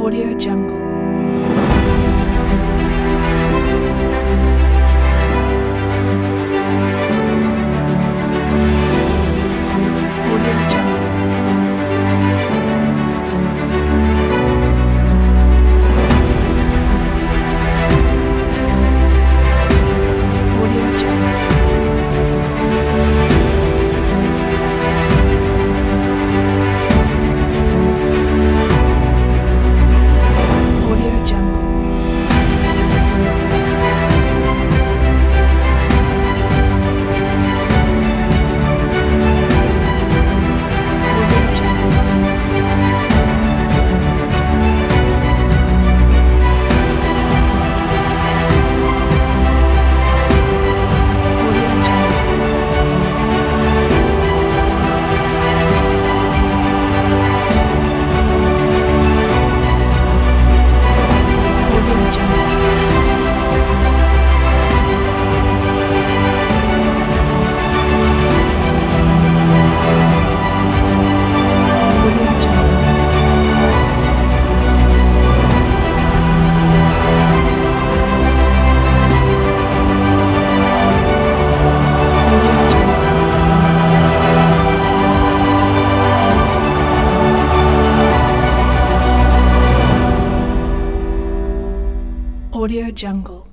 Audio Jungle. Audio Jungle. Audio Jungle. Audio Jungle. Audio Jungle. Audio Jungle. Audio Jungle. Audio Jungle. Audio Jungle. Audio Jungle.